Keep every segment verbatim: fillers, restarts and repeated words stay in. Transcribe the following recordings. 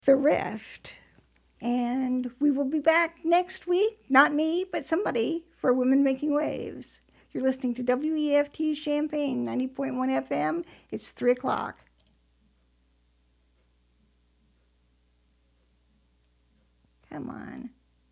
The Rift. And we will be back next week, not me, but somebody, for Women Making Waves. You're listening to W E F T Champaign, ninety point one F M. It's three o'clock. Come on.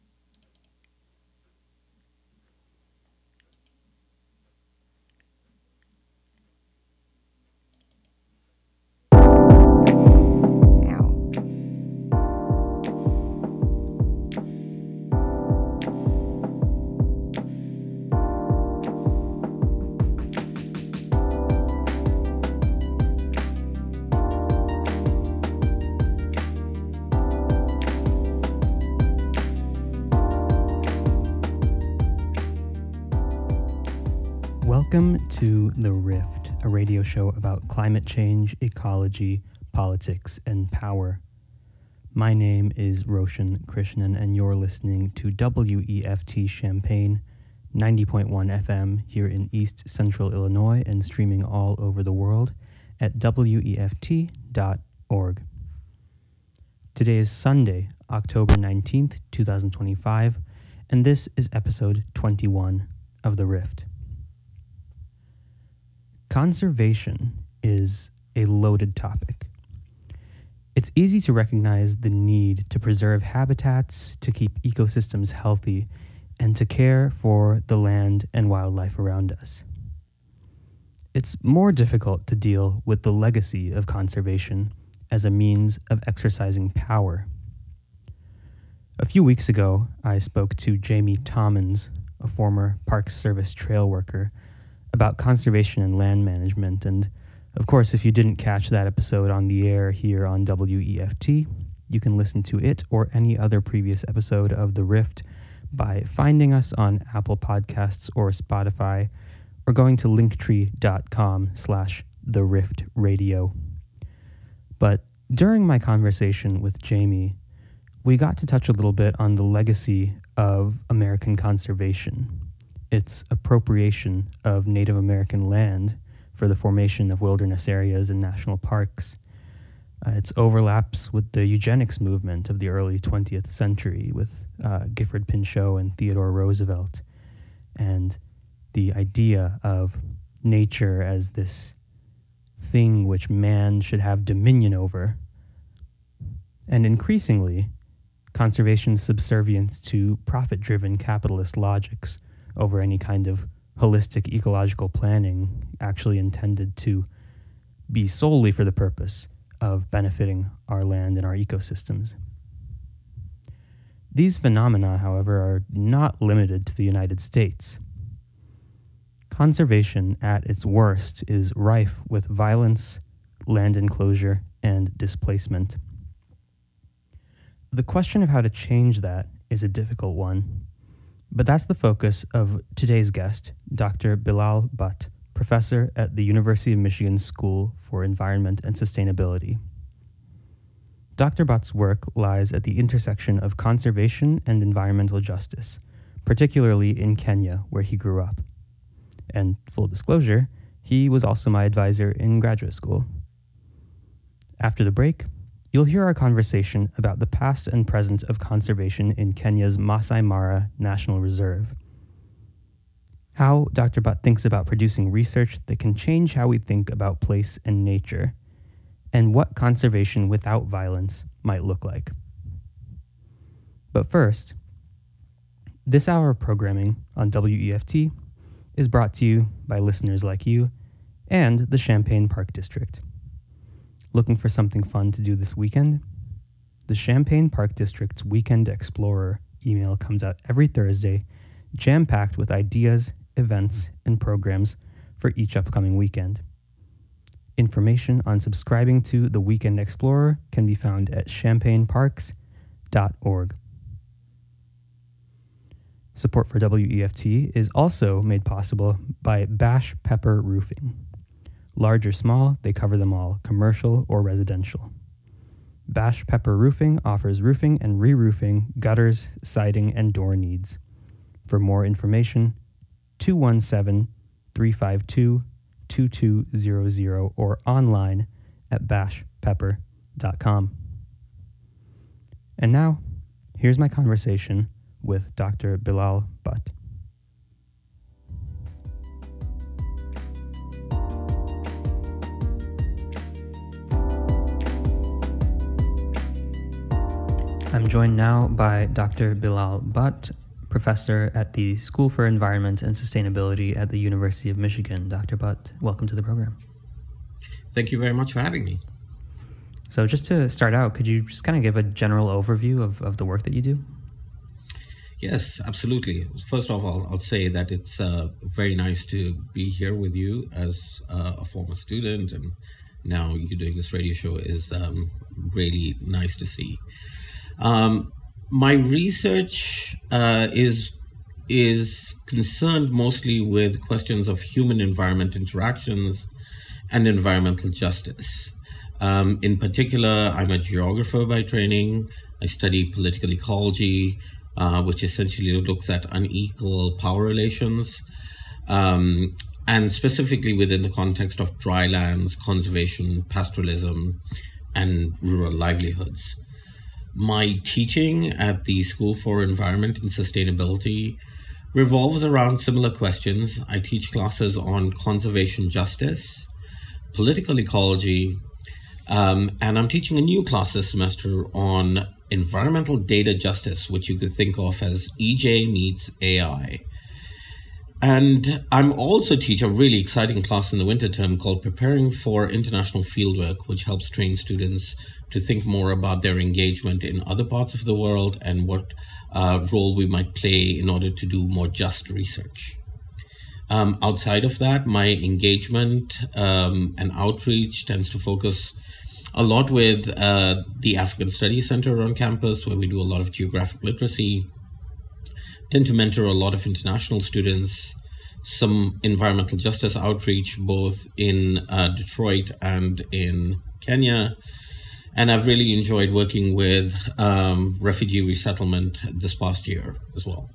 Welcome to The Rift, a radio show about climate change, ecology, politics, and power. My name is Roshan Krishnan, and you're listening to W E F T Champaign, ninety point one F M here in East Central Illinois and streaming all over the world at W E F T dot org. Today is Sunday, October nineteenth, twenty twenty-five, and this is episode twenty-one of The Rift. Conservation is a loaded topic. It's easy to recognize the need to preserve habitats, to keep ecosystems healthy, and to care for the land and wildlife around us. It's more difficult to deal with the legacy of conservation as a means of exercising power. A few weeks ago, I spoke to Jamie Tommins, a former Park Service trail worker, about conservation and land management, and of course, if you didn't catch that episode on the air here on W E F T, you can listen to it or any other previous episode of The Rift by finding us on Apple Podcasts or Spotify, or going to linktree.com slash The Rift Radio. But during my conversation with Jamie, we got to touch a little bit on the legacy of American conservation, its appropriation of Native American land for the formation of wilderness areas and national parks, uh, its overlaps with the eugenics movement of the early twentieth century with uh, Gifford Pinchot and Theodore Roosevelt, and the idea of nature as this thing which man should have dominion over, and increasingly, conservation's subservience to profit-driven capitalist logics over any kind of holistic ecological planning actually intended to be solely for the purpose of benefiting our land and our ecosystems. These phenomena, however, are not limited to the United States. Conservation at its worst is rife with violence, land enclosure, and displacement. The question of how to change that is a difficult one. But that's the focus of today's guest, Doctor Bilal Butt, professor at the University of Michigan School for Environment and Sustainability. Doctor Butt's work lies at the intersection of conservation and environmental justice, particularly in Kenya, where he grew up. And full disclosure, he was also my advisor in graduate school. After the break, you'll hear our conversation about the past and present of conservation in Kenya's Masai Mara National Reserve. How Doctor Butt thinks about producing research that can change how we think about place and nature, and what conservation without violence might look like. But first, this hour of programming on W E F T is brought to you by listeners like you and the Champaign Park District. Looking for something fun to do this weekend? The Champaign Park District's Weekend Explorer email comes out every Thursday, jam-packed with ideas, events, and programs for each upcoming weekend. Information on subscribing to the Weekend Explorer can be found at champaign parks dot org. Support for W E F T is also made possible by Bash Pepper Roofing. Large or small, they cover them all, commercial or residential. Bash Pepper Roofing offers roofing and re-roofing, gutters, siding, and door needs. For more information, two one seven, three five two, two two zero zero or online at bash pepper dot com. And now, here's my conversation with Doctor Bilal Butt. I'm joined now by Doctor Bilal Butt, professor at the School for Environment and Sustainability at the University of Michigan. Doctor Butt, welcome to the program. Thank you very much for having me. So just to start out, could you just kind of give a general overview of, of the work that you do? Yes, absolutely. First of all, I'll say that it's uh, very nice to be here with you as uh, a former student, and now you doing this radio show is um, really nice to see. Um, my research uh, is is concerned mostly with questions of human-environment interactions and environmental justice. Um, in particular, I'm a geographer by training. I study political ecology, uh, which essentially looks at unequal power relations, um, and specifically within the context of dry lands, conservation, pastoralism, and rural livelihoods. My teaching at the School for Environment and Sustainability revolves around similar questions. I teach classes on conservation justice, political ecology, um, and I'm teaching a new class this semester on environmental data justice, which you could think of as E J meets A I. And I'm also teach a really exciting class in the winter term called Preparing for International Fieldwork, which helps train students to think more about their engagement in other parts of the world and what uh, role we might play in order to do more just research. Um, outside of that, my engagement um, and outreach tends to focus a lot with uh, the African Studies Center on campus, where we do a lot of geographic literacy, tend to mentor a lot of international students, some environmental justice outreach, both in uh, Detroit and in Kenya. And I've really enjoyed working with um, refugee resettlement this past year as well.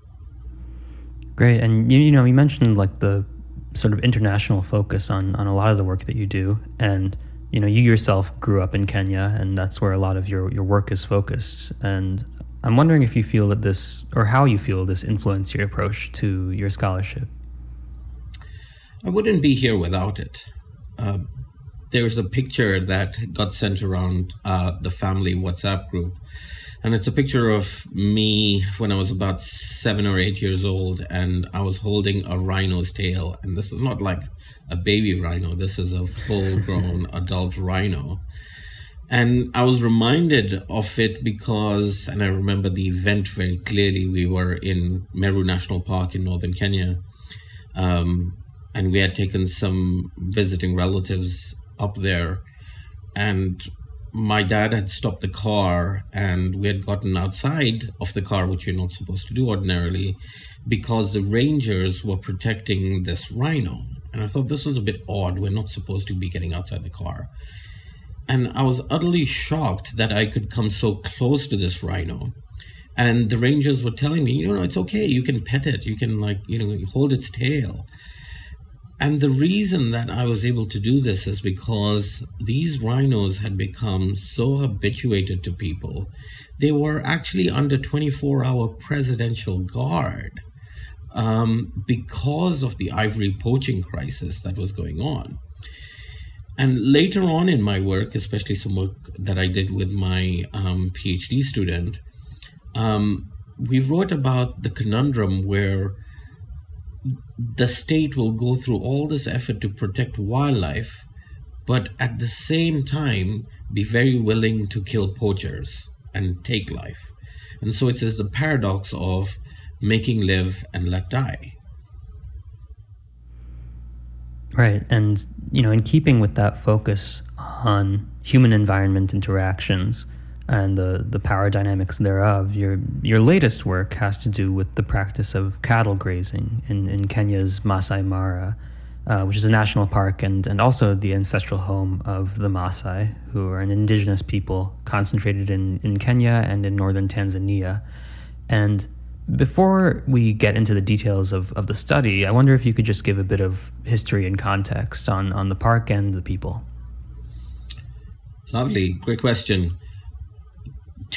Great. And, you, you know, you mentioned like the sort of international focus on, on a lot of the work that you do. And, you know, you yourself grew up in Kenya, and that's where a lot of your, your work is focused. And I'm wondering if you feel that this, or how you feel this influenced your approach to your scholarship. I wouldn't be here without it. Uh, there's a picture that got sent around uh, the family WhatsApp group. And it's a picture of me when I was about seven or eight years old, and I was holding a rhino's tail. And this is not like a baby rhino. This is a full-grown adult rhino. And I was reminded of it because, and I remember the event very clearly, we were in Meru National Park in northern Kenya, um, and we had taken some visiting relatives up there, and my dad had stopped the car, and we had gotten outside of the car, which you're not supposed to do ordinarily, because the rangers were protecting this rhino. And I thought this was a bit odd. We're not supposed to be getting outside the car. And I was utterly shocked that I could come so close to this rhino. And the rangers were telling me, you know, it's okay, you can pet it, you can like, you know, hold its tail. And the reason that I was able to do this is because these rhinos had become so habituated to people. They were actually under twenty-four hour presidential guard um, because of the ivory poaching crisis that was going on. And later on in my work, especially some work that I did with my um, PhD student, um, we wrote about the conundrum where the state will go through all this effort to protect wildlife, but at the same time be very willing to kill poachers and take life. And so it's the paradox of making live and let die. Right. And, you know, in keeping with that focus on human environment interactions and the, the power dynamics thereof, your your latest work has to do with the practice of cattle grazing in, in Kenya's Masai Mara, uh, which is a national park and, and also the ancestral home of the Maasai, who are an indigenous people concentrated in, in Kenya and in northern Tanzania. And before we get into the details of, of the study, I wonder if you could just give a bit of history and context on, on the park and the people. Lovely, great question.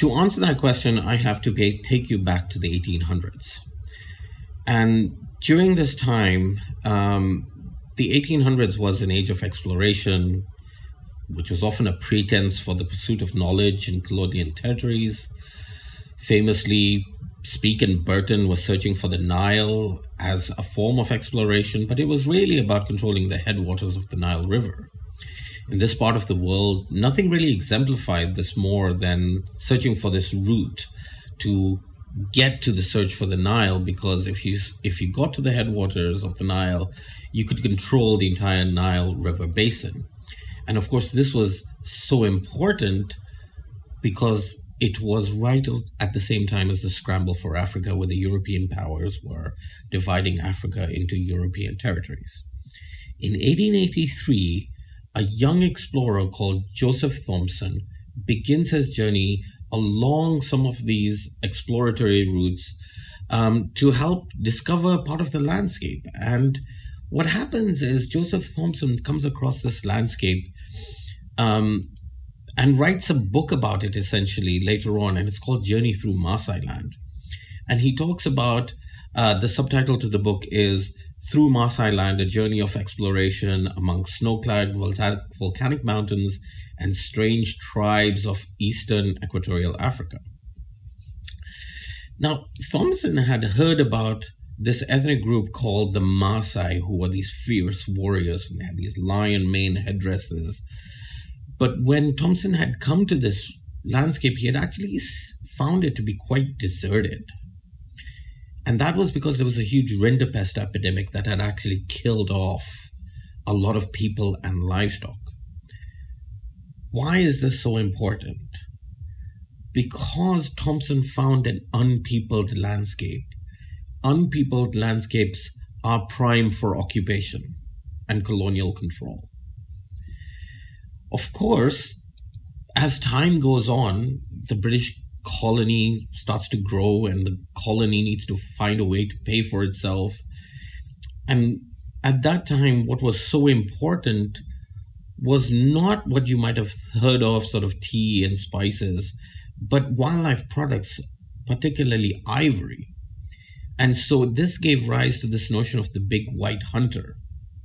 to answer that question, I have to pay, take you back to the eighteen hundreds. And during this time, um, the eighteen hundreds was an age of exploration, which was often a pretense for the pursuit of knowledge in colonial territories. Famously, Speke and Burton were searching for the Nile as a form of exploration, but it was really about controlling the headwaters of the Nile River. In this part of the world, nothing really exemplified this more than searching for this route to get to the search for the Nile, because if you if you got to the headwaters of the Nile, you could control the entire Nile River basin. And of course, this was so important because it was right at the same time as the scramble for Africa, where the European powers were dividing Africa into European territories. In eighteen eighty-three, a young explorer called Joseph Thompson begins his journey along some of these exploratory routes um, to help discover part of the landscape. And what happens is Joseph Thompson comes across this landscape um, and writes a book about it essentially later on, and it's called Journey Through Maasai Land. And he talks about, uh, the subtitle to the book is Through Maasai Land, a journey of exploration among snow-clad volta- volcanic mountains and strange tribes of eastern equatorial Africa. Now, Thompson had heard about this ethnic group called the Maasai, who were these fierce warriors, and they had these lion mane headdresses. But when Thompson had come to this landscape, he had actually found it to be quite deserted. And that was because there was a huge rinderpest epidemic that had actually killed off a lot of people and livestock. Why is this so important? Because Thompson found an unpeopled landscape. Unpeopled landscapes are prime for occupation and colonial control. Of course, as time goes on, the British colony starts to grow and the colony needs to find a way to pay for itself. And at that time, what was so important was not what you might have heard of, sort of tea and spices, but wildlife products, particularly ivory. And so this gave rise to this notion of the big white hunter.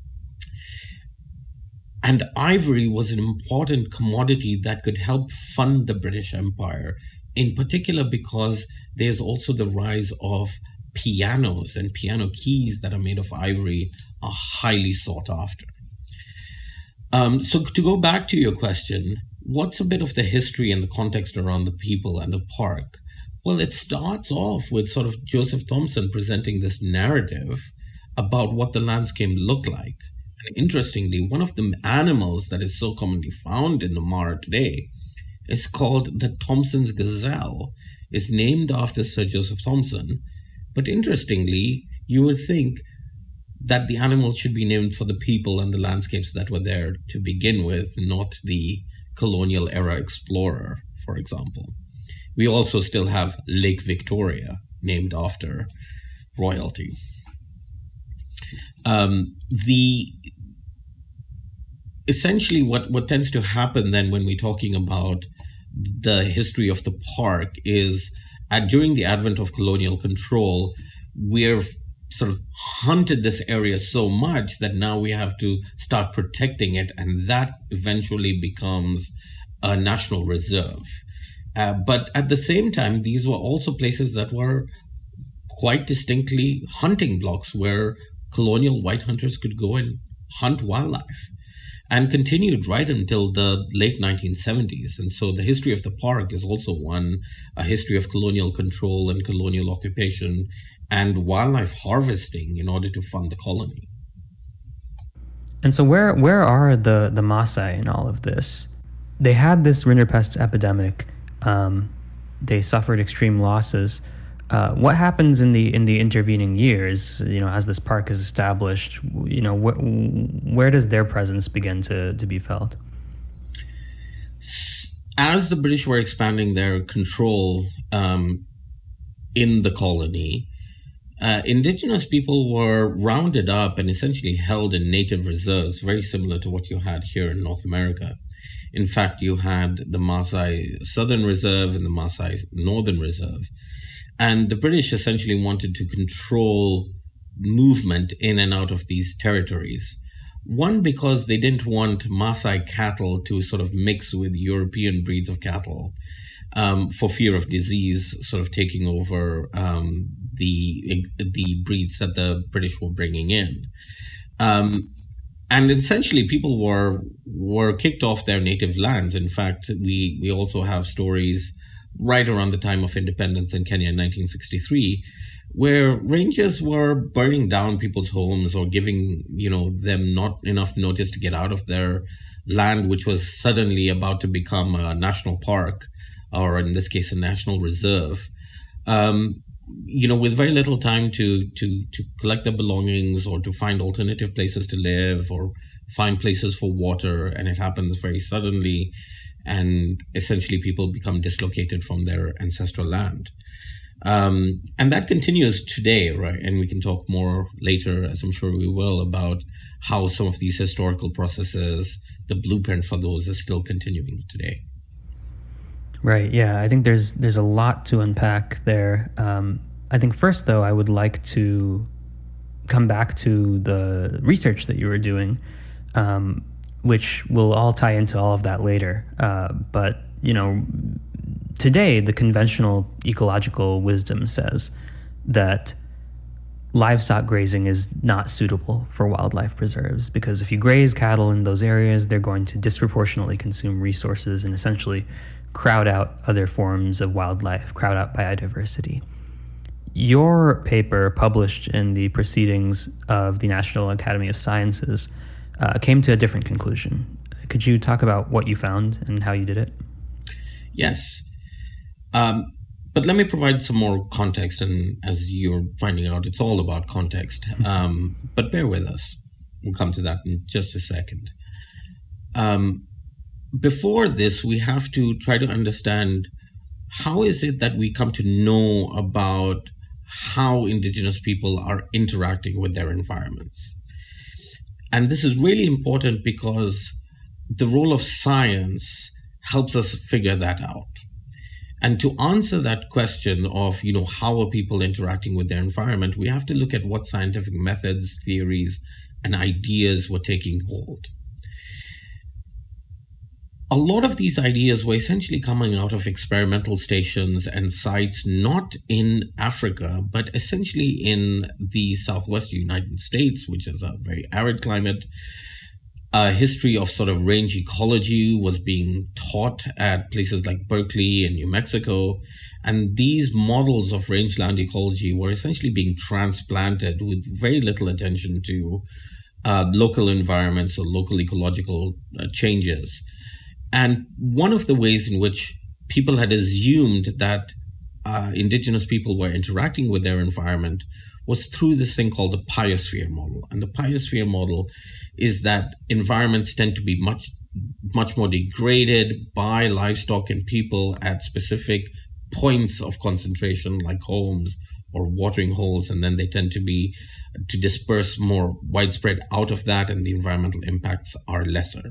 And ivory was an important commodity that could help fund the British Empire, in particular because there's also the rise of pianos, and piano keys that are made of ivory are highly sought after. Um, so to go back to your question, what's a bit of the history and the context around the people and the park? Well, it starts off with sort of Joseph Thompson presenting this narrative about what the landscape looked like. And interestingly, one of the animals that is so commonly found in the Mara today is called the Thompson's gazelle. It's named after Sir Joseph Thompson. But interestingly, you would think that the animal should be named for the people and the landscapes that were there to begin with, not the colonial era explorer, for example. We also still have Lake Victoria, named after royalty. Um, the essentially what, what tends to happen then when we're talking about the history of the park is at, during the advent of colonial control, we're sort of hunted this area so much that now we have to start protecting it, and that eventually becomes a national reserve. Uh, but at the same time, these were also places that were quite distinctly hunting blocks where colonial white hunters could go and hunt wildlife, and continued right until the late nineteen seventies. And so the history of the park is also one, a history of colonial control and colonial occupation and wildlife harvesting in order to fund the colony. And so where where are the, the Maasai in all of this? They had this rinderpest epidemic. Um, they suffered extreme losses. Uh, what happens in the in the intervening years, you know, as this park is established, you know, wh- where does their presence begin to, to be felt? As the British were expanding their control um, in the colony, uh, indigenous people were rounded up and essentially held in native reserves, very similar to what you had here in North America. In fact, you had the Maasai Southern Reserve and the Maasai Northern Reserve. And the British essentially wanted to control movement in and out of these territories. One, because they didn't want Maasai cattle to sort of mix with European breeds of cattle um, for fear of disease sort of taking over um, the, the breeds that the British were bringing in. Um, and essentially people were were kicked off their native lands. In fact, we, we also have stories right around the time of independence in Kenya in nineteen sixty-three, where rangers were burning down people's homes or giving, you know, them not enough notice to get out of their land, which was suddenly about to become a national park, or in this case, a national reserve. Um, you know, with very little time to to to collect their belongings or to find alternative places to live or find places for water, and it happens very suddenly, and essentially people become dislocated from their ancestral land. Um, and that continues today, right? And we can talk more later, as I'm sure we will, about how some of these historical processes, the blueprint for those is still continuing today. Right. Yeah. I think there's there's a lot to unpack there. Um, I think first, though, I would like to come back to the research that you were doing, um, which will all tie into all of that later. Uh, but, you know, today, the conventional ecological wisdom says that livestock grazing is not suitable for wildlife preserves, because if you graze cattle in those areas, they're going to disproportionately consume resources and essentially crowd out other forms of wildlife, crowd out biodiversity. Your paper, published in the Proceedings of the National Academy of Sciences, uh, came to a different conclusion. Could you talk about what you found and how you did it? Yes. Um, but let me provide some more context, and as you're finding out, it's all about context. Um, but bear with us. We'll come to that in just a second. Um, before this, we have to try to understand how is it that we come to know about how indigenous people are interacting with their environments. And this is really important because the role of science helps us figure that out. And to answer that question of, you know, how are people interacting with their environment, we have to look at what scientific methods, theories, and ideas were taking hold. A lot of these ideas were essentially coming out of experimental stations and sites, not in Africa, but essentially in the Southwest United States, which is a very arid climate. A history of sort of range ecology was being taught at places like Berkeley and New Mexico. And these models of rangeland ecology were essentially being transplanted with very little attention to uh, local environments or local ecological uh, changes. And one of the ways in which people had assumed that uh, indigenous people were interacting with their environment was through this thing called the biosphere model. And the biosphere model is that environments tend to be much, much more degraded by livestock and people at specific points of concentration, like homes or watering holes, and then they tend to be to disperse more widespread out of that, and the environmental impacts are lesser.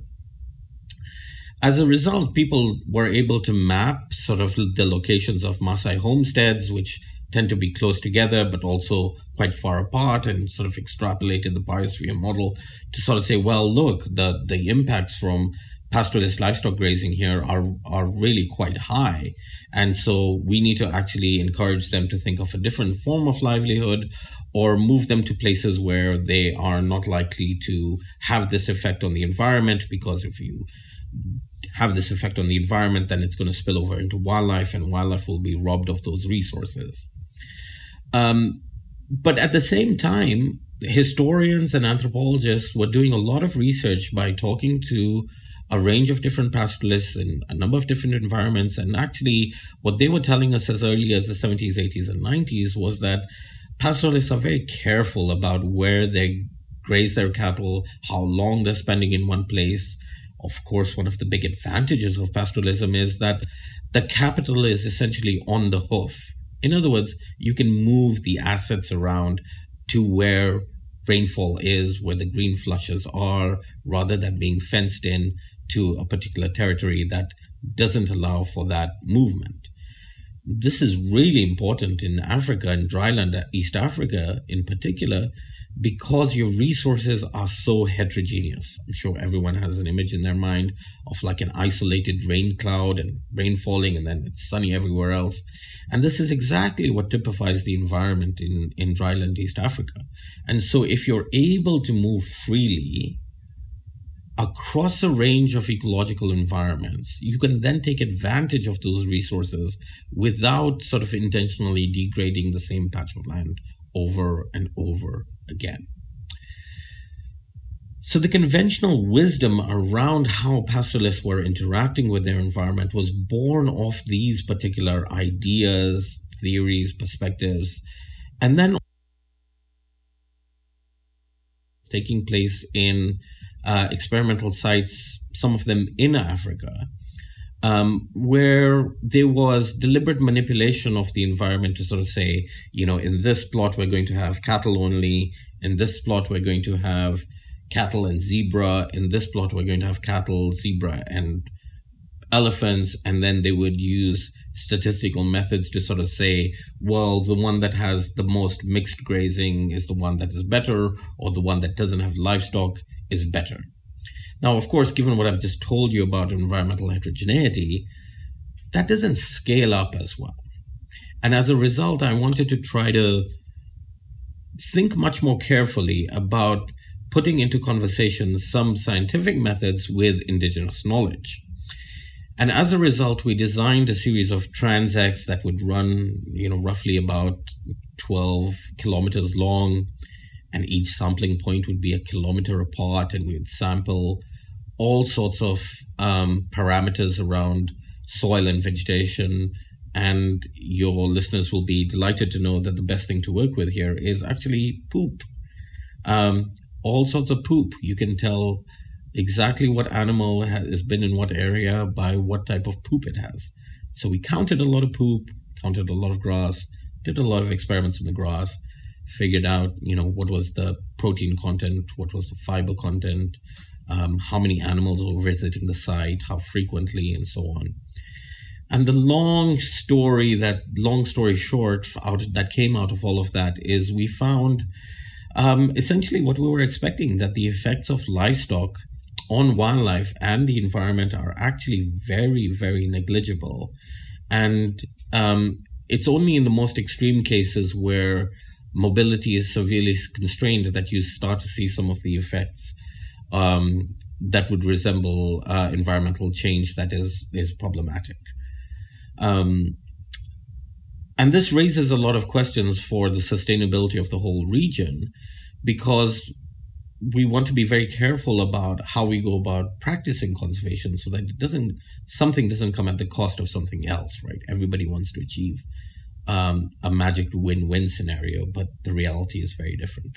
As a result, people were able to map sort of the locations of Maasai homesteads, which tend to be close together, but also quite far apart, and sort of extrapolated the biosphere model to sort of say, well, look, the, the impacts from pastoralist livestock grazing here are, are really quite high. And so we need to actually encourage them to think of a different form of livelihood, or move them to places where they are not likely to have this effect on the environment, because if you have this effect on the environment, then it's going to spill over into wildlife, and wildlife will be robbed of those resources. Um, but at the same time, historians and anthropologists were doing a lot of research by talking to a range of different pastoralists in a number of different environments. And actually, what they were telling us as early as the seventies, eighties, and nineties was that pastoralists are very careful about where they graze their cattle, how long they're spending in one place. Of course, one of the big advantages of pastoralism is that the capital is essentially on the hoof. In other words, you can move the assets around to where rainfall is, where the green flushes are, rather than being fenced in to a particular territory that doesn't allow for that movement. This is really important in Africa, in dryland, East Africa in particular, because your resources are so heterogeneous. I'm sure everyone has an image in their mind of like an isolated rain cloud and rain falling and then it's sunny everywhere else. And this is exactly what typifies the environment in, in dryland East Africa. And so if you're able to move freely across a range of ecological environments, you can then take advantage of those resources without sort of intentionally degrading the same patch of land over and over again. So the conventional wisdom around how pastoralists were interacting with their environment was born of these particular ideas, theories, perspectives, and then taking place in uh, experimental sites, some of them in Africa, um, where there was deliberate manipulation of the environment to sort of say, you know, in this plot we're going to have cattle only, in this plot we're going to have cattle and zebra, in this plot we're going to have cattle, zebra, and elephants, and then they would use statistical methods to sort of say, well, the one that has the most mixed grazing is the one that is better, or the one that doesn't have livestock is better. Now, of course, given what I've just told you about environmental heterogeneity, that doesn't scale up as well. And as a result, I wanted to try to think much more carefully about putting into conversation some scientific methods with indigenous knowledge. And as a result, we designed a series of transects that would run, you know, roughly about twelve kilometers long, and each sampling point would be a kilometer apart, and we would sample all sorts of um, parameters around soil and vegetation. And your listeners will be delighted to know that the best thing to work with here is actually poop. Um, all sorts of poop. You can tell exactly what animal has been in what area by what type of poop it has. So we counted a lot of poop, counted a lot of grass, did a lot of experiments in the grass, figured out, you know, what was the protein content, what was the fiber content, um, how many animals were visiting the site, how frequently, and so on. And the long story, that long story short, out that came out of all of that is we found um, essentially what we were expecting, that the effects of livestock on wildlife and the environment are actually very, very negligible. And um, it's only in the most extreme cases where mobility is severely constrained that you start to see some of the effects um, that would resemble uh, environmental change that is, is problematic. Um, and this raises a lot of questions for the sustainability of the whole region, because we want to be very careful about how we go about practicing conservation so that it doesn't, something doesn't come at the cost of something else, right? Everybody wants to achieve um, a magic win-win scenario, but the reality is very different.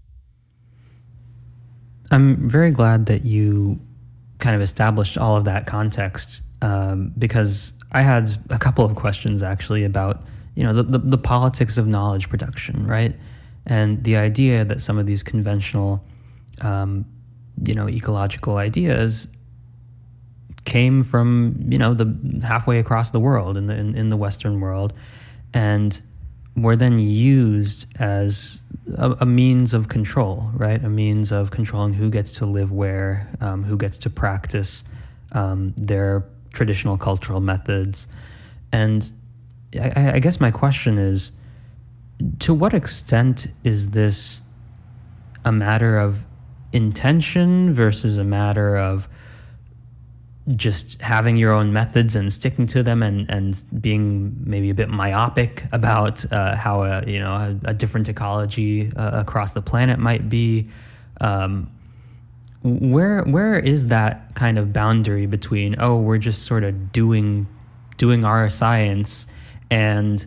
I'm very glad that you kind of established all of that context, um, because I had a couple of questions actually about, you know, the, the, the politics of knowledge production, right? And the idea that some of these conventional, um, you know, ecological ideas came from, you know, the halfway across the world, in the in, in the Western world, and were then used as a, a means of control, right? A means of controlling who gets to live where, um, who gets to practice um, their traditional cultural methods. And I, I guess my question is, to what extent is this a matter of intention versus a matter of just having your own methods and sticking to them, and, and being maybe a bit myopic about uh, how a, you know, a, a different ecology uh, across the planet might be? Um, Where where is that kind of boundary between, oh, we're just sort of doing doing our science, and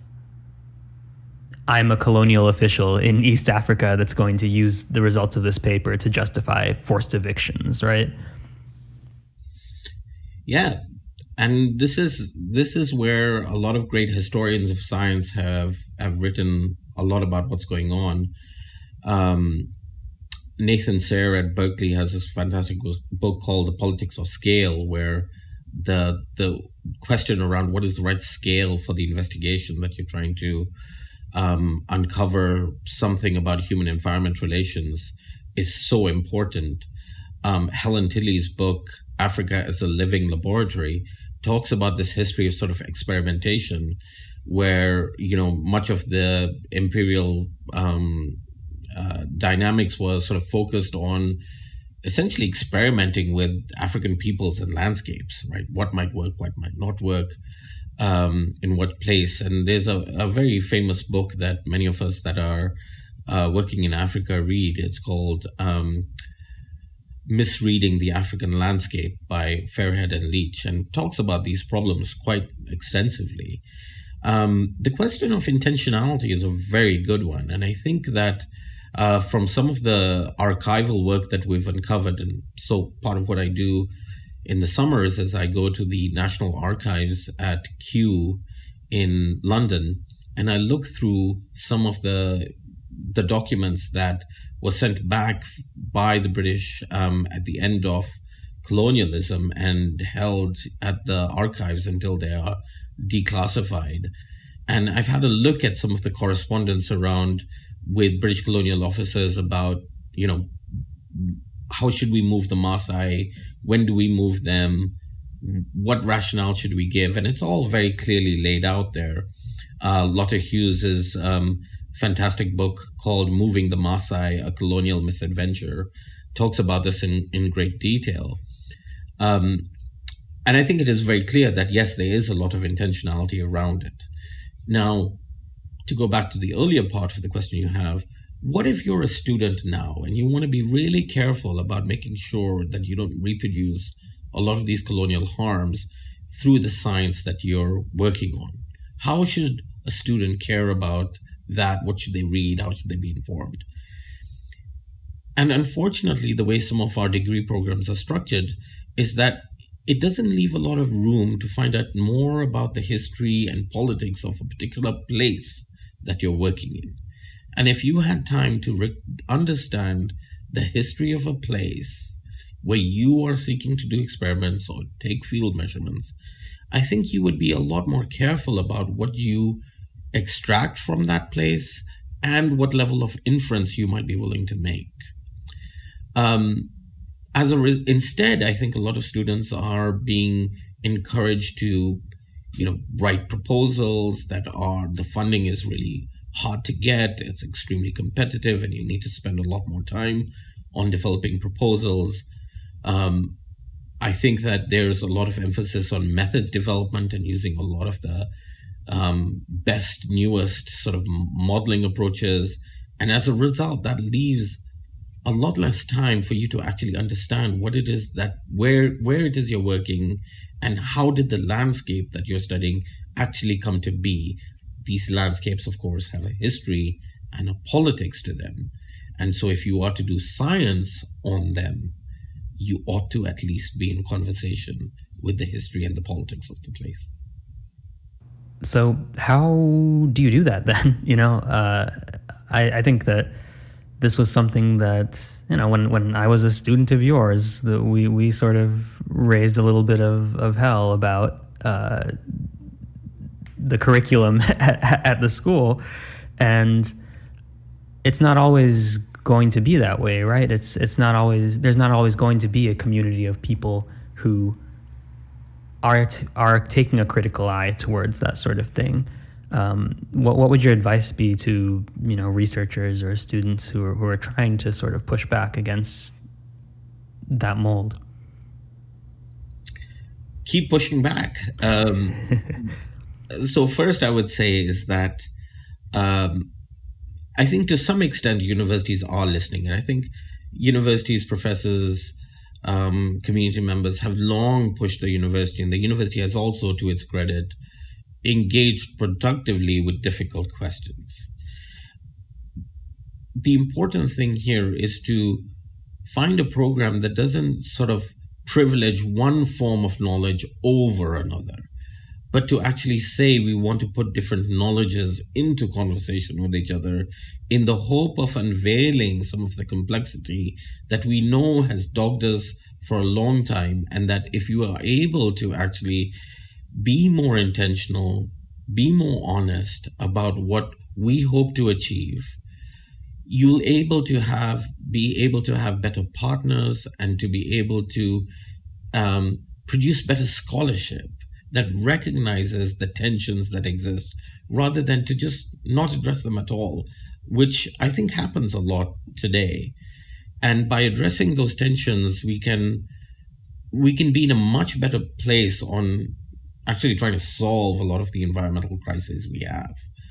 I'm a colonial official in East Africa that's going to use the results of this paper to justify forced evictions, right? Yeah, and this is this is where a lot of great historians of science have have written a lot about what's going on. Um, Nathan Sayre at Berkeley has this fantastic book called The Politics of Scale, where the the question around what is the right scale for the investigation that you're trying to um, uncover something about human-environment relations is so important. Um, Helen Tilley's book, Africa as a Living Laboratory, talks about this history of sort of experimentation where, you know, much of the imperial um, uh, dynamics was sort of focused on essentially experimenting with African peoples and landscapes, right? What might work, what might not work, um, in what place. And there's a, a very famous book that many of us that are uh, working in Africa read. It's called um, Misreading the African Landscape by Fairhead and Leach, and talks about these problems quite extensively. Um, the question of intentionality is a very good one. And I think that uh, from some of the archival work that we've uncovered, and so part of what I do in the summers is I go to the National Archives at Kew in London, and I look through some of the the documents that were sent back by the British um, at the end of colonialism and held at the archives until they are declassified. And I've had a look at some of the correspondence around with British colonial officers about, you know, how should we move the Maasai? When do we move them? What rationale should we give? And it's all very clearly laid out there. Uh, Lotta Hughes's um, fantastic book called Moving the Maasai, A Colonial Misadventure, talks about this in, in great detail. Um, and I think it is very clear that, yes, there is a lot of intentionality around it. Now, to go back to the earlier part of the question you have, what if you're a student now and you want to be really careful about making sure that you don't reproduce a lot of these colonial harms through the science that you're working on? How should a student care about that? What should they read? How should they be informed? And unfortunately, the way some of our degree programs are structured is that it doesn't leave a lot of room to find out more about the history and politics of a particular place that you're working in. And if you had time to re- understand the history of a place where you are seeking to do experiments or take field measurements, I think you would be a lot more careful about what you extract from that place and what level of inference you might be willing to make. Um, as a re- instead, I think a lot of students are being encouraged to, you know, write proposals that are, the funding is really hard to get, it's extremely competitive, and you need to spend a lot more time on developing proposals. Um, I think that there's a lot of emphasis on methods development and using a lot of the um, best, newest sort of modeling approaches. And as a result, that leaves a lot less time for you to actually understand what it is that, where, where it is you're working, and how did the landscape that you're studying actually come to be. These landscapes, of course, have a history and a politics to them. And so if you are to do science on them, you ought to at least be in conversation with the history and the politics of the place. So how do you do that then? You know, uh, I, I think that this was something that, you know, when, when I was a student of yours, that we, we sort of raised a little bit of, of hell about uh, the curriculum at, at the school. And it's not always going to be that way, right? It's it's not always, there's not always going to be a community of people who are t- are taking a critical eye towards that sort of thing. Um, what what would your advice be to, you know, researchers or students who are who are trying to sort of push back against that mold? Keep pushing back. Um, so first, I would say is that um, I think to some extent universities are listening, and I think universities, professors, um, community members have long pushed the university, and the university has also, to its credit, engaged productively with difficult questions. The important thing here is to find a program that doesn't sort of privilege one form of knowledge over another, but to actually say we want to put different knowledges into conversation with each other in the hope of unveiling some of the complexity that we know has dogged us for a long time, and that if you are able to actually be more intentional, be more honest about what we hope to achieve, you'll able to have be able to have better partners and to be able to um, produce better scholarship that recognizes the tensions that exist rather than to just not address them at all, which I think happens a lot today. And by addressing those tensions, we can we can be in a much better place on actually trying to solve a lot of the environmental crises we have.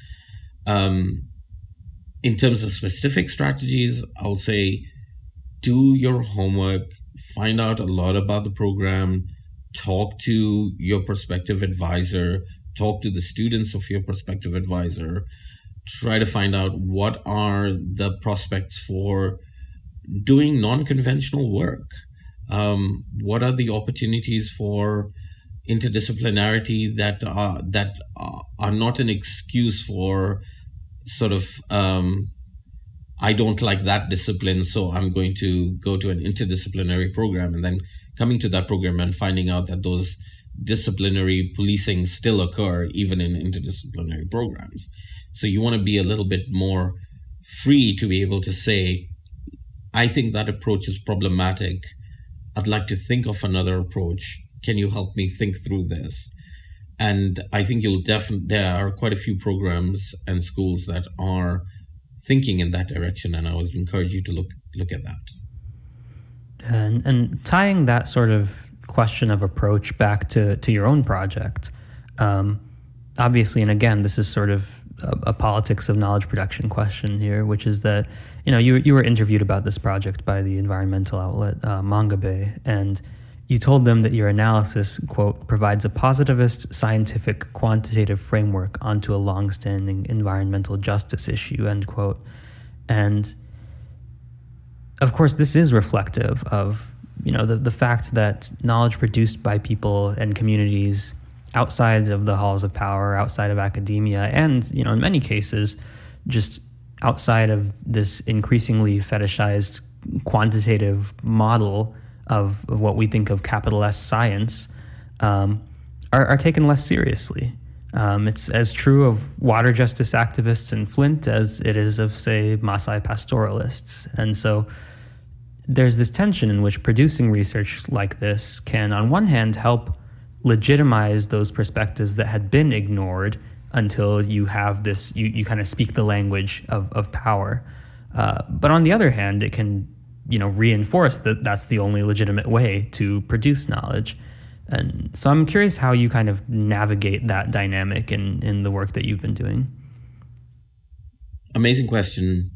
Um, in terms of specific strategies, I'll say do your homework, find out a lot about the program, talk to your prospective advisor, talk to the students of your prospective advisor, try to find out what are the prospects for doing non-conventional work. Um, what are the opportunities for interdisciplinarity that are that are not an excuse for sort of um, I don't like that discipline, so I'm going to go to an interdisciplinary program, and then coming to that program and finding out that those disciplinary policing still occur even in interdisciplinary programs. So you want to be a little bit more free to be able to say, I think that approach is problematic. I'd like to think of another approach. Can you help me think through this? And I think you'll definitely, there are quite a few programs and schools that are thinking in that direction, and I would encourage you to look look at that. And and tying that sort of question of approach back to, to your own project, um, obviously, and again, this is sort of a, a politics of knowledge production question here, which is that, you know, you you were interviewed about this project by the environmental outlet uh, Mongabay, and you told them that your analysis, quote, provides a positivist, scientific, quantitative framework onto a longstanding environmental justice issue, end quote. And of course, this is reflective of, you know, the, the fact that knowledge produced by people and communities outside of the halls of power, outside of academia, and, you know, in many cases, just outside of this increasingly fetishized quantitative model of, of what we think of capital S science, um, are, are taken less seriously. Um, it's as true of water justice activists in Flint as it is of, say, Maasai pastoralists. And so there's this tension in which producing research like this can, on one hand, help legitimize those perspectives that had been ignored until you have this, you, you kind of speak the language of, of power. Uh, but on the other hand, it can, you know, reinforce that that's the only legitimate way to produce knowledge. And so I'm curious how you kind of navigate that dynamic in, in the work that you've been doing. Amazing question.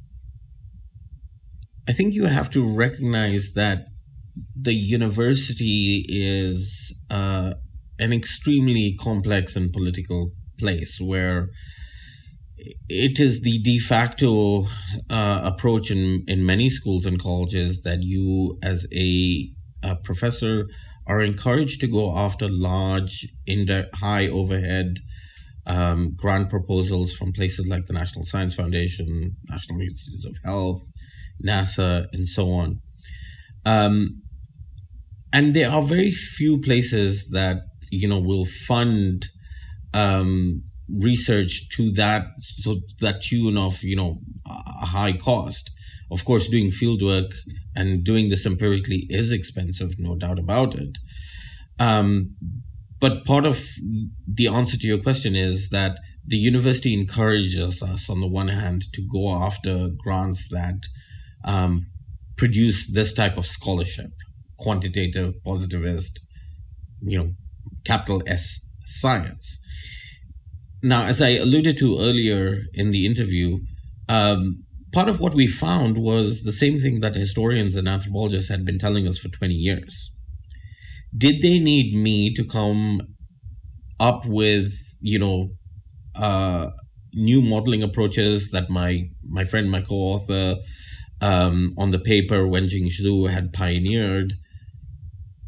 I think you have to recognize that the university is uh, an extremely complex and political place where it is the de facto uh, approach in, in many schools and colleges that you, as a, a professor, are encouraged to go after large, indi- high overhead um, grant proposals from places like the National Science Foundation, National Institutes of Health, NASA, and so on. Um, and there are very few places that, you know, will fund um, research to that so that tune of, you know, a high cost. Of course, doing field work and doing this empirically is expensive, no doubt about it. Um, but part of the answer to your question is that the university encourages us, on the one hand, to go after grants that um, produce this type of scholarship, quantitative, positivist, you know, capital S science. Now, as I alluded to earlier in the interview, um, part of what we found was the same thing that historians and anthropologists had been telling us for twenty years. Did they need me to come up with, you know, uh, new modeling approaches that my my friend, my co-author um, on the paper, Wenjing Zhu, had pioneered?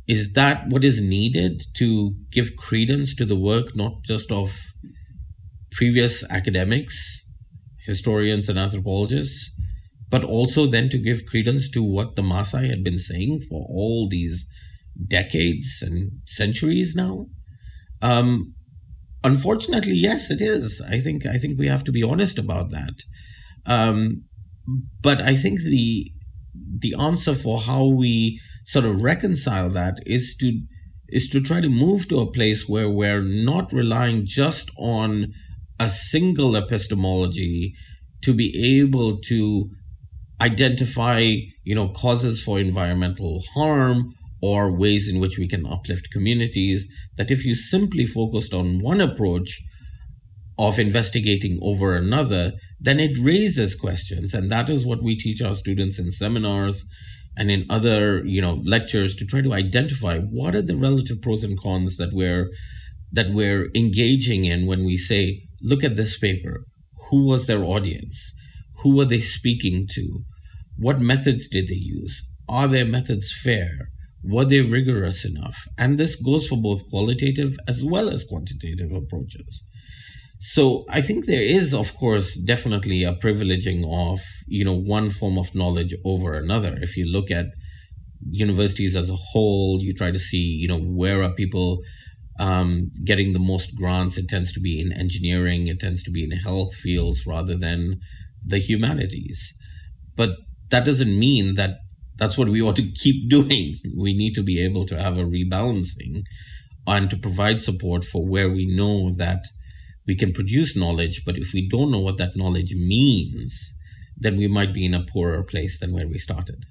is that what is needed to give credence to the work, not just of previous academics, historians and anthropologists, but also then to give credence to what the Maasai had been saying for all these decades and centuries now? Um, unfortunately, yes, it is. I think I think we have to be honest about that. Um, but I think the the answer for how we sort of reconcile that is to is to try to move to a place where we're not relying just on a single epistemology to be able to identify, you know, causes for environmental harm or ways in which we can uplift communities. That if you simply focused on one approach of investigating over another, then it raises questions. And that is what we teach our students in seminars and in other, you know, lectures, to try to identify what are the relative pros and cons that we're that we're engaging in when we say, look at this paper. Who was their audience? Who were they speaking to? What methods did they use? Are their methods fair? Were they rigorous enough? And this goes for both qualitative as well as quantitative approaches. So I think there is, of course, definitely a privileging of, you know, one form of knowledge over another. If you look at universities as a whole, you try to see, you know, where are people um, getting the most grants? It tends to be in engineering, it tends to be in health fields rather than the humanities. But that doesn't mean that that's what we ought to keep doing. We need to be able to have a rebalancing and to provide support for where we know that we can produce knowledge, but if we don't know what that knowledge means, then we might be in a poorer place than where we started.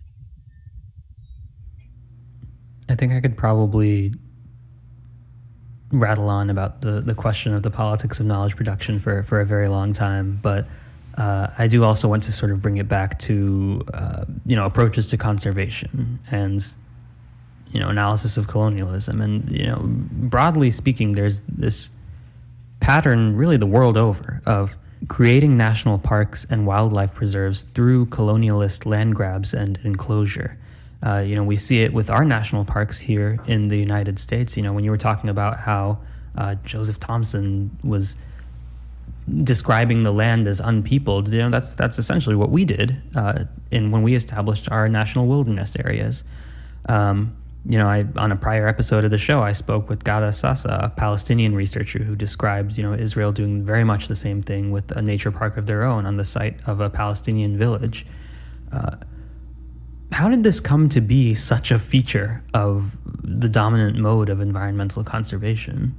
I think I could probably rattle on about the, the question of the politics of knowledge production for, for a very long time, but uh, I do also want to sort of bring it back to, uh, you know, approaches to conservation and, you know, analysis of colonialism. And, you know, broadly speaking, there's this pattern really the world over of creating national parks and wildlife preserves through colonialist land grabs and enclosure. Uh, you know, we see it with our national parks here in the United States. You know, when you were talking about how uh, Joseph Thomson was describing the land as unpeopled, you know, that's that's essentially what we did uh, in when we established our national wilderness areas. Um, You know, I on a prior episode of the show, I spoke with Ghada Sasa, a Palestinian researcher who described, you know, Israel doing very much the same thing with a nature park of their own on the site of a Palestinian village. Uh, how did this come to be such a feature of the dominant mode of environmental conservation?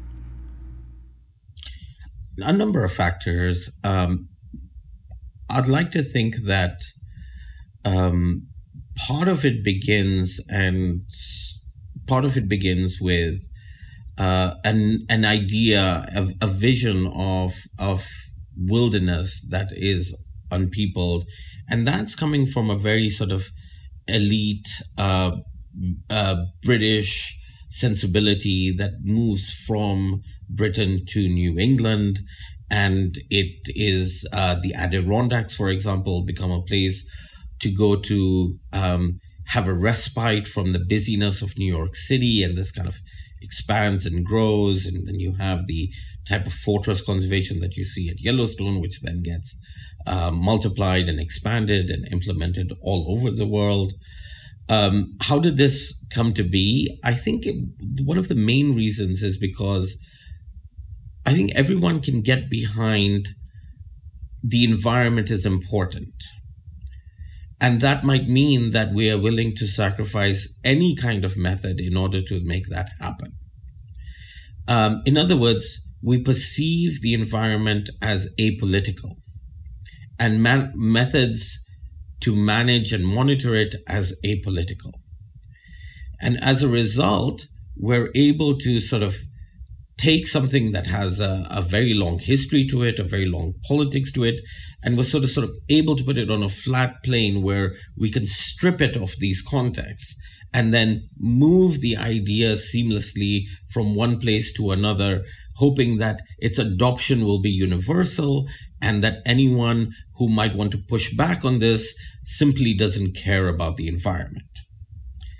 A number of factors. Um, I'd like to think that um, part of it begins and part of it begins with uh, an an idea, a, a vision of of wilderness that is unpeopled, and that's coming from a very sort of elite uh, uh, British sensibility that moves from Britain to New England, and it is uh, the Adirondacks, for example, become a place to go to um, have a respite from the busyness of New York City, and this kind of expands and grows, and then you have the type of fortress conservation that you see at Yellowstone, which then gets uh, multiplied and expanded and implemented all over the world. Um, how did this come to be? I think it, one of the main reasons is because I think everyone can get behind the environment is important. And that might mean that we are willing to sacrifice any kind of method in order to make that happen. Um, in other words, we perceive the environment as apolitical, and man- methods to manage and monitor it as apolitical. And as a result, we're able to sort of take something that has a, a very long history to it, a very long politics to it, and we're sort of sort of able to put it on a flat plane where we can strip it of these contexts and then move the idea seamlessly from one place to another, hoping that its adoption will be universal and that anyone who might want to push back on this simply doesn't care about the environment.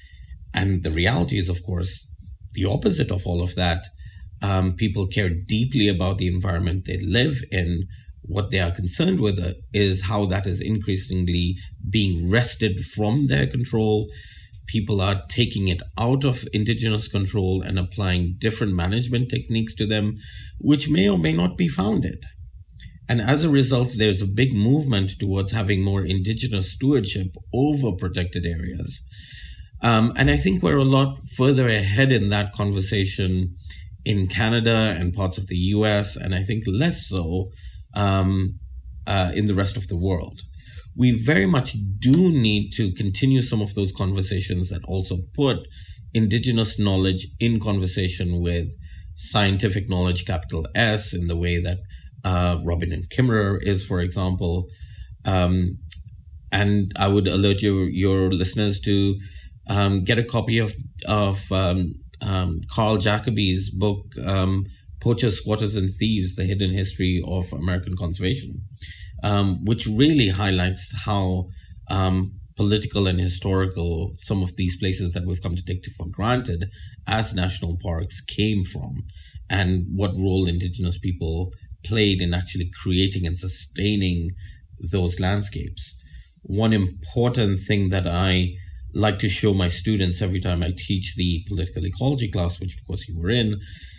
and the reality is, of course, the opposite of all of that. Um, people care deeply about the environment they live in. What they are concerned with is how that is increasingly being wrested from their control. People are taking it out of indigenous control and applying different management techniques to them, which may or may not be founded. And as a result, there's a big movement towards having more indigenous stewardship over protected areas. Um, and I think we're a lot further ahead in that conversation in Canada and parts of the U S, and I think less so um, uh, in the rest of the world. We very much do need to continue some of those conversations that also put indigenous knowledge in conversation with scientific knowledge, capital S, in the way that uh, Robin and Kimmerer is, for example. Um, and I would alert your, your listeners to um, get a copy of, of um, um, Carl Jacoby's book, um, Poachers, Squatters, and Thieves, The Hidden History of American Conservation, um, which really highlights how um, political and historical some of these places that we've come to take for granted as national parks came from, and what role indigenous people played in actually creating and sustaining those landscapes. One important thing that I like to show my students every time I teach the political ecology class, which of course you were in,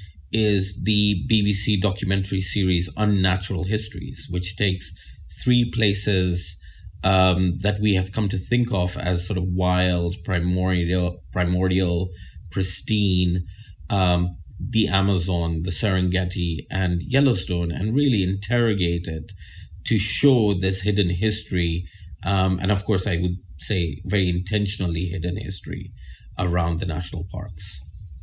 is the B B C documentary series Unnatural Histories, which takes three places um, that we have come to think of as sort of wild, primordial, primordial, pristine, um, the Amazon, the Serengeti, and Yellowstone, and really interrogate it to show this hidden history, um, and of course I would say very intentionally hidden history around the national parks.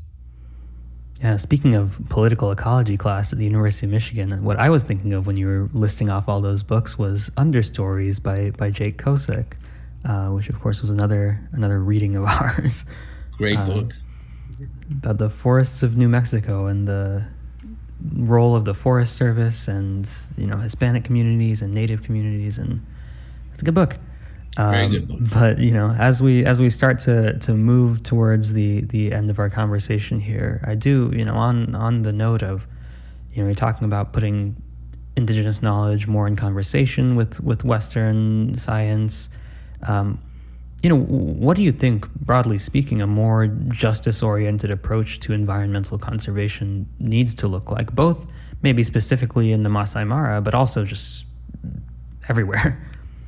Yeah, speaking of political ecology class at the University of Michigan, what I was thinking of when you were listing off all those books was Understories by, by Jake Kosick, uh, which of course was another another reading of ours. Great uh, book. About the forests of New Mexico and the role of the Forest Service and, you know, Hispanic communities and Native communities, and it's a good book. Um, Very good book. But, you know, as we as we start to to move towards the the end of our conversation here, I do, you know, on on the note of, you know, you're talking about putting indigenous knowledge more in conversation with with Western science. Um, you know, what do you think, broadly speaking, a more justice-oriented approach to environmental conservation needs to look like, both maybe specifically in the Masai Mara, but also just everywhere?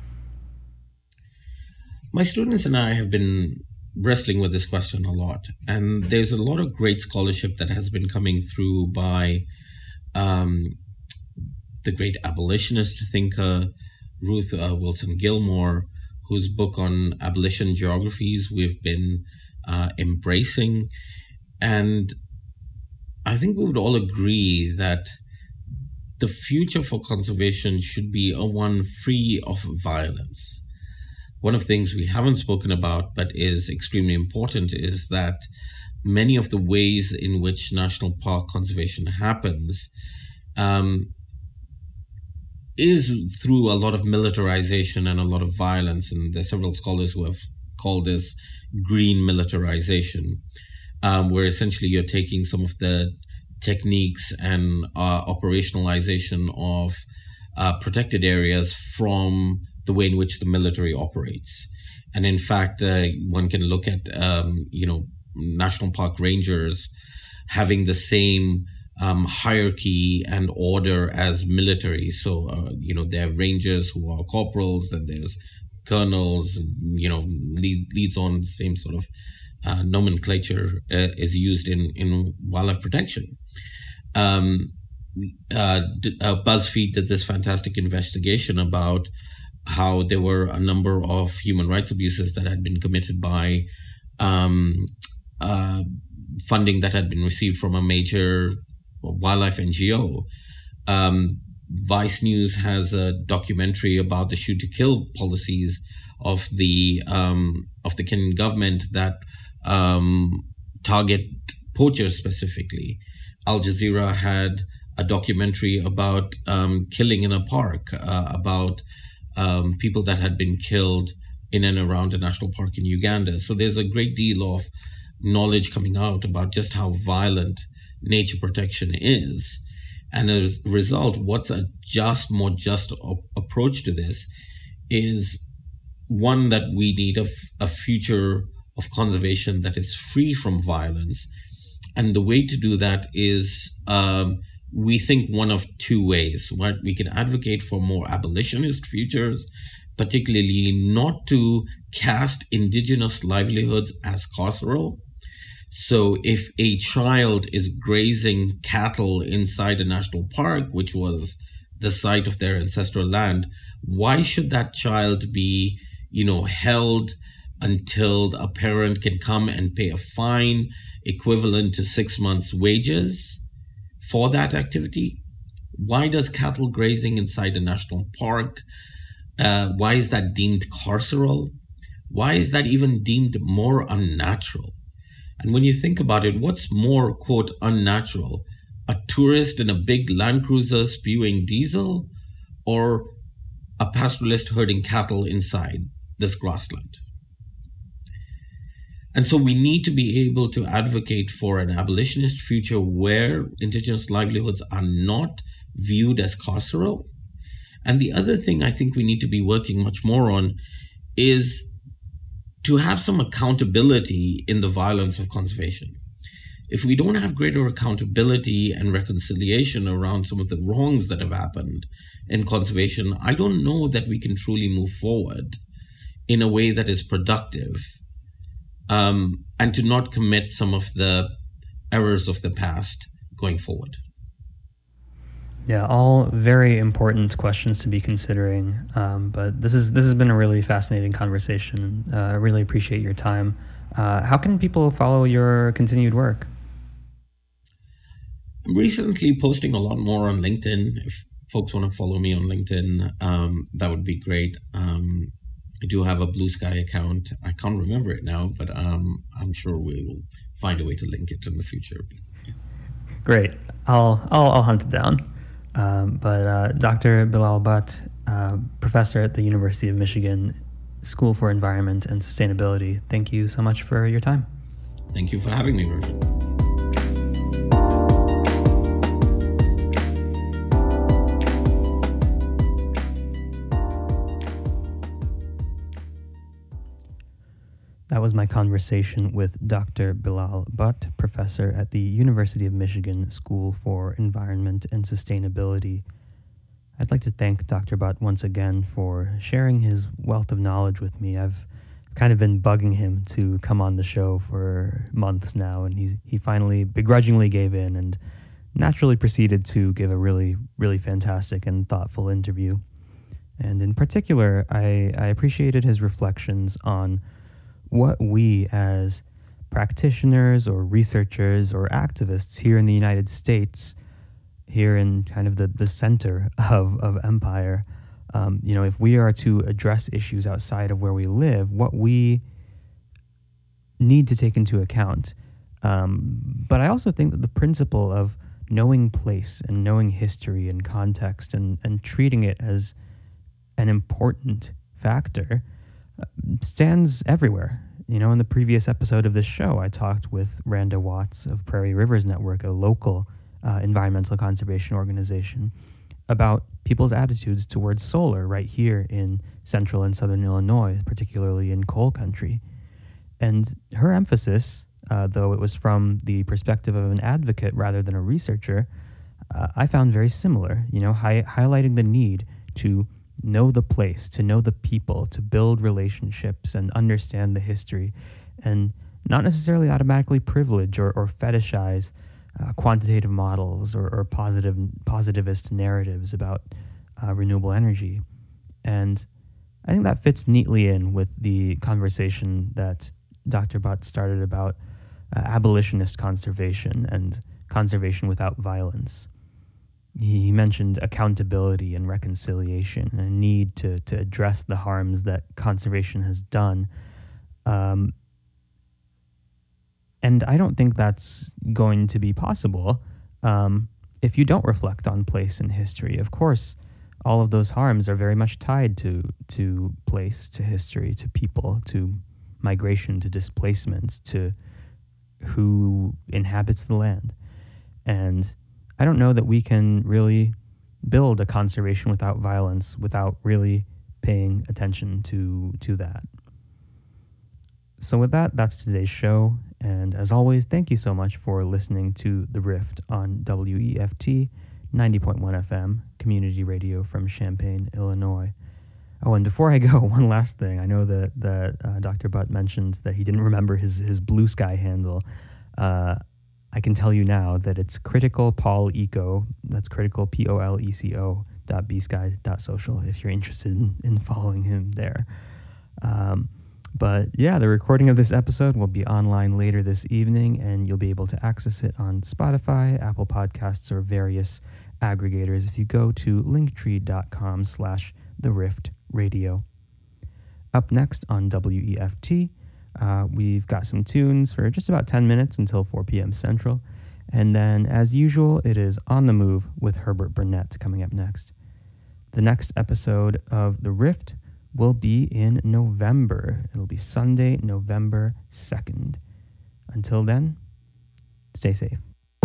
My students and I have been wrestling with this question a lot, and there's a lot of great scholarship that has been coming through by um, the great abolitionist thinker Ruth uh, Wilson Gilmore, whose book on abolition geographies we've been uh, embracing. And I think we would all agree that the future for conservation should be a one free of violence. One of the things we haven't spoken about, but is extremely important, is that many of the ways in which national park conservation happens um, is through a lot of militarization and a lot of violence. And there's several scholars who have called this green militarization, um, where essentially you're taking some of the techniques and uh, operationalization of uh, protected areas from the way in which the military operates. And in fact, uh, one can look at, um, you know, national park rangers having the same um, hierarchy and order as military. So, uh, you know, there are rangers who are corporals, then there's colonels, you know, lead, leads on the same sort of uh, nomenclature uh, is used in, in wildlife protection. Um, uh, uh, BuzzFeed did this fantastic investigation about how there were a number of human rights abuses that had been committed by um, uh, funding that had been received from a major wildlife N G O. Um, Vice News has a documentary about the shoot to kill policies of the um, of the Kenyan government that um, target poachers specifically. Al Jazeera had a documentary about um, killing in a park, uh, about um, people that had been killed in and around a national park in Uganda. So there's a great deal of knowledge coming out about just how violent nature protection is. And as a result, what's a just, more just op- approach to this is one that we need a, f- a future of conservation that is free from violence. And the way to do that is, um, we think, one of two ways. Right? We can advocate for more abolitionist futures, particularly not to cast indigenous livelihoods as carceral. So if a child is grazing cattle inside a national park, which was the site of their ancestral land, why should that child be, you know, held until a parent can come and pay a fine equivalent to six months' wages for that activity? Why does cattle grazing inside a national park, uh, why is that deemed carceral? Why is that even deemed more unnatural? And when you think about it, what's more, quote, unnatural? A tourist in a big Land Cruiser spewing diesel, or a pastoralist herding cattle inside this grassland? And so we need to be able to advocate for an abolitionist future where indigenous livelihoods are not viewed as carceral. And the other thing I think we need to be working much more on is to have some accountability in the violence of conservation. If we don't have greater accountability and reconciliation around some of the wrongs that have happened in conservation, I don't know that we can truly move forward in a way that is productive, um, and to not commit some of the errors of the past going forward. Yeah, all very important questions to be considering. Um, but this is this has been a really fascinating conversation. Uh, I really appreciate your time. Uh, how can people follow your continued work? I'm recently posting a lot more on LinkedIn. If folks want to follow me on LinkedIn, um, that would be great. Um, I do have a Blue Sky account. I can't remember it now, but um, I'm sure we will find a way to link it in the future. Yeah. Great. I'll I'll, I'll hunt it down. Um, but uh, Doctor Bilal Butt, uh, professor at the University of Michigan School for Environment and Sustainability, thank you so much for your time. Thank you for having me, Roshan. That was my conversation with Doctor Bilal Butt, professor at the University of Michigan School for Environment and Sustainability. I'd like to thank Doctor Butt once again for sharing his wealth of knowledge with me. I've kind of been bugging him to come on the show for months now, and he's, he finally begrudgingly gave in and naturally proceeded to give a really, really fantastic and thoughtful interview. And in particular, I, I appreciated his reflections on what we as practitioners or researchers or activists here in the United States, here in kind of the, the center of, of empire, um, you know, if we are to address issues outside of where we live, what we need to take into account. Um, but I also think that the principle of knowing place and knowing history and context and, and treating it as an important factor stands everywhere. You know, in the previous episode of this show, I talked with Randa Watts of Prairie Rivers Network, a local uh, environmental conservation organization, about people's attitudes towards solar right here in central and southern Illinois, particularly in coal country. And her emphasis, uh, though it was from the perspective of an advocate rather than a researcher, uh, I found very similar, you know, hi- highlighting the need to know the place, to know the people, to build relationships and understand the history, and not necessarily automatically privilege or, or fetishize uh, quantitative models or, or positive positivist narratives about uh, renewable energy. And I think that fits neatly in with the conversation that Doctor Butt started about uh, abolitionist conservation and conservation without violence. He mentioned accountability and reconciliation and a need to, to address the harms that conservation has done. Um, and I don't think that's going to be possible um, if you don't reflect on place and history. Of course, all of those harms are very much tied to, to place, to history, to people, to migration, to displacement, to who inhabits the land. And I don't know that we can really build a conservation without violence, without really paying attention to to that. So with that, that's today's show. And as always, thank you so much for listening to The Rift on W E F T ninety point one F M, community radio from Champaign, Illinois. Oh, and before I go, one last thing. I know that, that uh, Doctor Butt mentioned that he didn't remember his, his Blue Sky handle. Uh, I can tell you now that it's Critical Paul Eco. That's critical, P O L E C O, dot B sky dot social, if you're interested in, in following him there. Um, but yeah, the recording of this episode will be online later this evening, and you'll be able to access it on Spotify, Apple Podcasts, or various aggregators if you go to linktree.com slash the Rift Radio. Up next on W E F T, uh, we've got some tunes for just about ten minutes until four p.m. Central. And then, as usual, it is On the Move with Herbert Burnett coming up next. The next episode of The Rift will be in November. It'll be Sunday, November second. Until then, stay safe.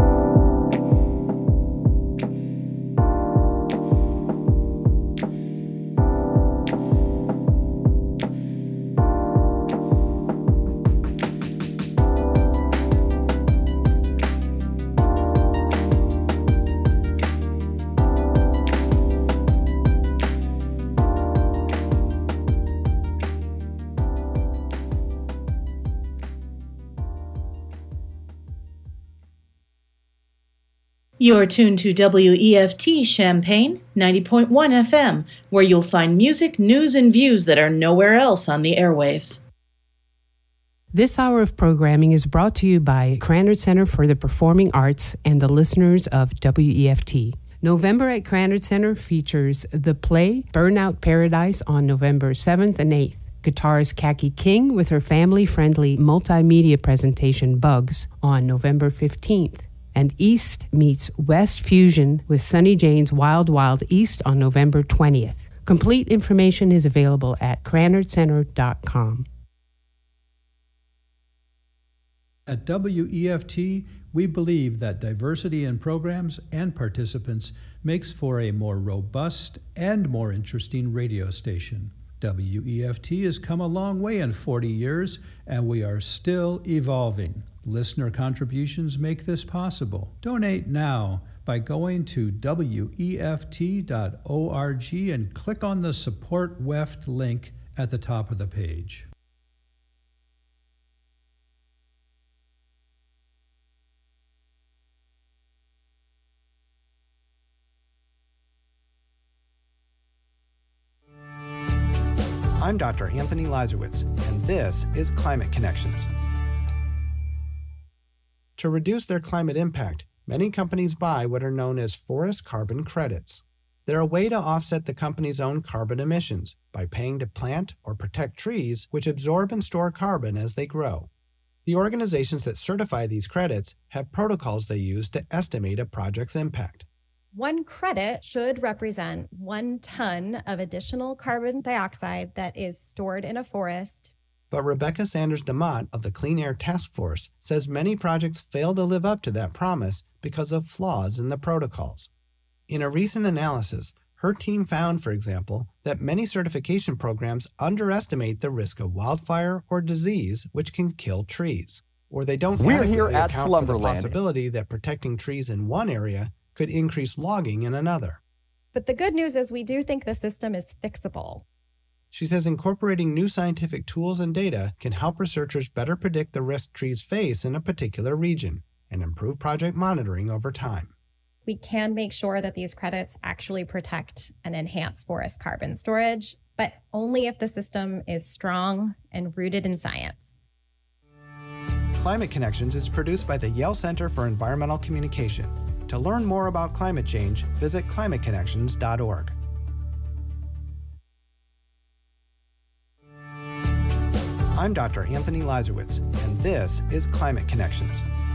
You're tuned to W E F T Champaign ninety point one F M, where you'll find music, news, and views that are nowhere else on the airwaves. This hour of programming is brought to you by Krannert Center for the Performing Arts and the listeners of W E F T. November at Krannert Center features the play Burnout Paradise on November seventh and eighth. Guitarist Kaki King with her family-friendly multimedia presentation Bugs on November fifteenth. And East meets West Fusion with Sunny Jane's Wild Wild East on November twentieth. Complete information is available at krannert center dot com. At W E F T, we believe that diversity in programs and participants makes for a more robust and more interesting radio station. W E F T has come a long way in forty years, and we are still evolving. Listener contributions make this possible. Donate now by going to W E F T dot org and click on the Support W E F T link at the top of the page. I'm Doctor Anthony Lazarowitz, and this is Climate Connections. To reduce their climate impact, many companies buy what are known as forest carbon credits. They're a way to offset the company's own carbon emissions by paying to plant or protect trees which absorb and store carbon as they grow. The organizations that certify these credits have protocols they use to estimate a project's impact. One credit should represent one ton of additional carbon dioxide that is stored in a forest. But Rebecca Sanders-DeMott of the Clean Air Task Force says many projects fail to live up to that promise because of flaws in the protocols. In a recent analysis, her team found, for example, that many certification programs underestimate the risk of wildfire or disease which can kill trees, or they don't We're adequately here at account for the Slumberland. possibility that protecting trees in one area could increase logging in another. But the good news is we do think the system is fixable. She says incorporating new scientific tools and data can help researchers better predict the risk trees face in a particular region and improve project monitoring over time. We can make sure that these credits actually protect and enhance forest carbon storage, but only if the system is strong and rooted in science. Climate Connections is produced by the Yale Center for Environmental Communication. To learn more about climate change, visit climate connections dot org. I'm Doctor Anthony Lazarowitz, and this is Climate Connections.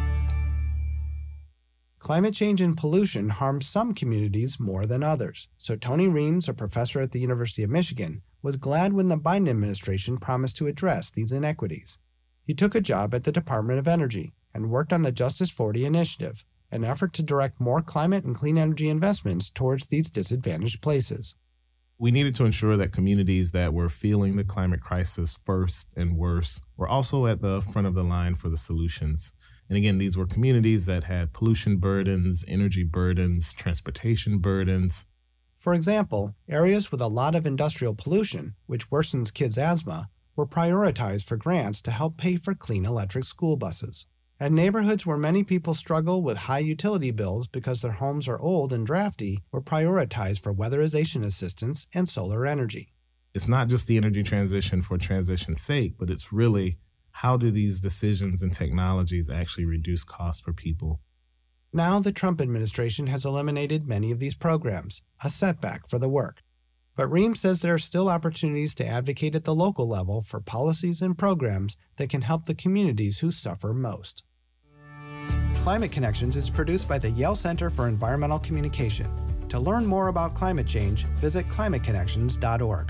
Climate change and pollution harm some communities more than others, so Tony Reams, a professor at the University of Michigan, was glad when the Biden administration promised to address these inequities. He took a job at the Department of Energy and worked on the Justice forty initiative, an effort to direct more climate and clean energy investments towards these disadvantaged places. We needed to ensure that communities that were feeling the climate crisis first and worse were also at the front of the line for the solutions. And again, these were communities that had pollution burdens, energy burdens, transportation burdens. For example, areas with a lot of industrial pollution, which worsens kids' asthma, were prioritized for grants to help pay for clean electric school buses. And neighborhoods where many people struggle with high utility bills because their homes are old and drafty were prioritized for weatherization assistance and solar energy. It's not just the energy transition for transition's sake, but it's really how do these decisions and technologies actually reduce costs for people? Now the Trump administration has eliminated many of these programs, a setback for the work. But Ream says there are still opportunities to advocate at the local level for policies and programs that can help the communities who suffer most. Climate Connections is produced by the Yale Center for Environmental Communication. To learn more about climate change, visit climate connections dot org.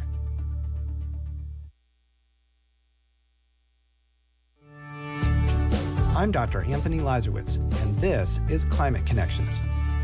I'm Doctor Anthony Lazarowitz, and this is Climate Connections.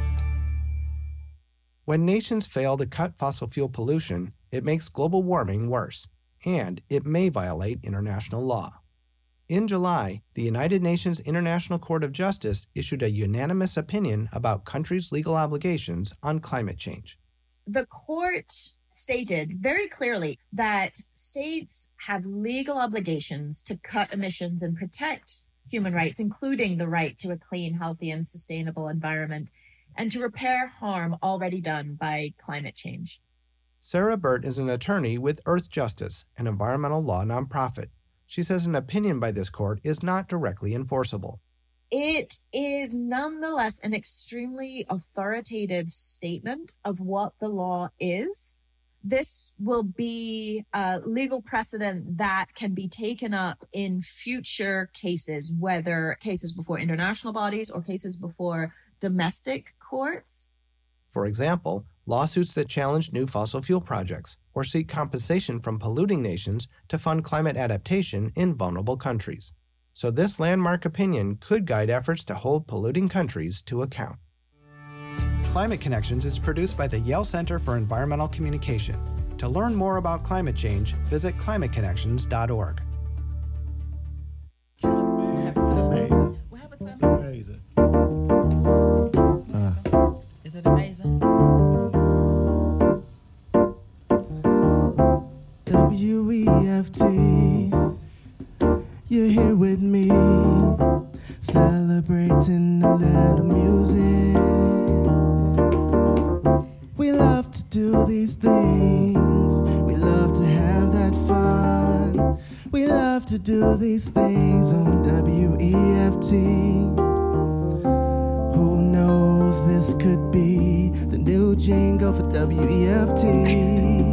When nations fail to cut fossil fuel pollution, it makes global warming worse, and it may violate international law. In July, the United Nations International Court of Justice issued a unanimous opinion about countries' legal obligations on climate change. The court stated very clearly that states have legal obligations to cut emissions and protect human rights, including the right to a clean, healthy, and sustainable environment, and to repair harm already done by climate change. Sarah Burt is an attorney with Earth Justice, an environmental law nonprofit. She says an opinion by this court is not directly enforceable. It is nonetheless an extremely authoritative statement of what the law is. This will be a legal precedent that can be taken up in future cases, whether cases before international bodies or cases before domestic courts. For example, lawsuits that challenge new fossil fuel projects or seek compensation from polluting nations to fund climate adaptation in vulnerable countries. So this landmark opinion could guide efforts to hold polluting countries to account. Climate Connections is produced by the Yale Center for Environmental Communication. To learn more about climate change, visit climate connections dot org. Is it amazing? W E F T, you're here with me, celebrating a little music. We love to do these things, we love to have that fun. We love to do these things on W E F T. Who knows, this could be the new jingle for W E F T.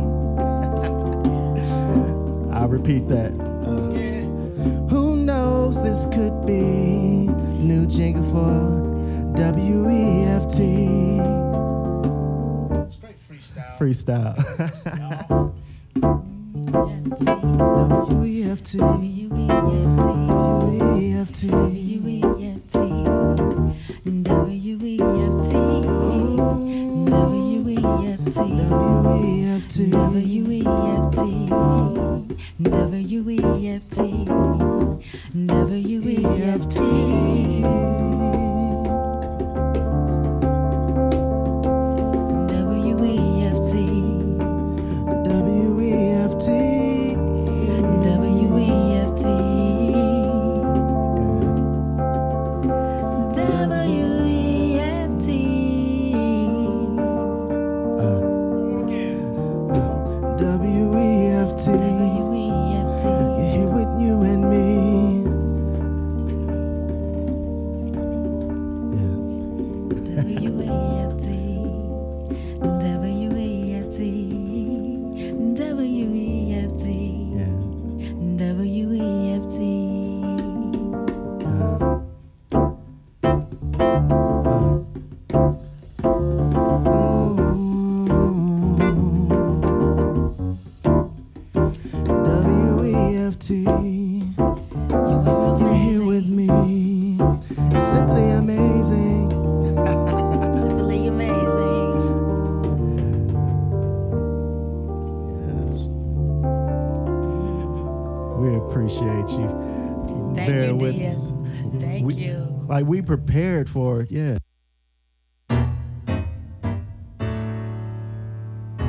I'll repeat that. Uh, who knows, this could be new jingle for W E F T. Straight freestyle. Freestyle. W E F T. W E F T. W E F T. W E F T. W E F T. W E F T. W E F T. W E F T. W E F T. appreciate you. Thank Bear you, with Dia. us. Thank we, you. Like we prepared for it, yeah.